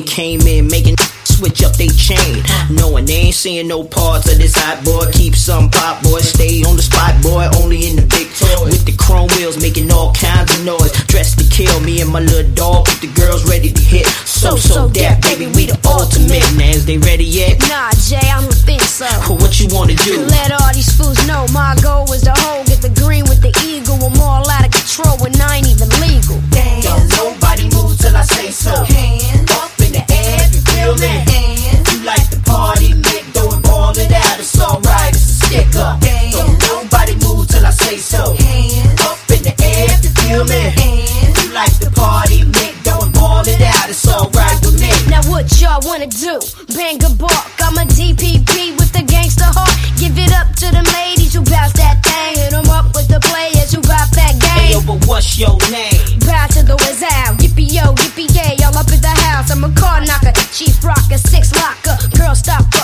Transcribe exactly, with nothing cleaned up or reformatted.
came in making switch up they chain, knowing they ain't seeing no parts of this hot boy. Keep some pop boy, stay on the spot boy, only in the big toy with the chrome wheels making all kinds of noise. Dressed to kill, me and my little dog, with the girls ready to hit. So so that baby, we the ultimate. Now is they ready yet? Nah, Jay, I don't think so. What you wanna do? Let all these fools know my goal is to hold, get the green with the eagle. I'm all out of control when I ain't even legal. Dance. Don't nobody move till I say so. Hands up in the air if you feel me. Hands. You like the party, make dough and ball it out. It's alright, it's a stick up. Dance. Don't nobody move till I say so. Hands up in the air if you feel me. Hands. You like the party, make dough and ball it out. It's alright with me. Now what y'all wanna do? Bang a bark, I'm a D P P with the gangster heart. Give it up to them ladies who bounce that thing. Hit them up with the players who got that game. Hey yo, but what's your name? Bow to the whiz out, yippee yo, yippee yay, all up in the house. I'm a car knocker, chief rocker, six locker. Girl, stop